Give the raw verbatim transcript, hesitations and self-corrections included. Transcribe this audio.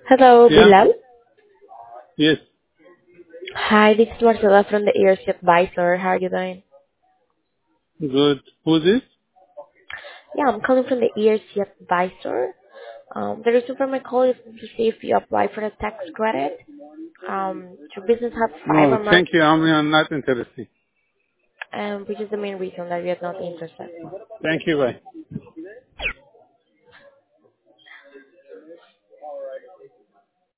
Hello, Yeah. Bilal. Yes. Hi, this is Marcela from the E R C Advisor. How are you doing? Good. Who's this? Yeah, I'm calling from the E R C Advisor. Um, the reason for my call is to see if you apply for a tax credit. Um, your business has five No, or more, thank you. I'm, I'm not interested. um, which is the main reason that you're not interested. Thank you. Bye.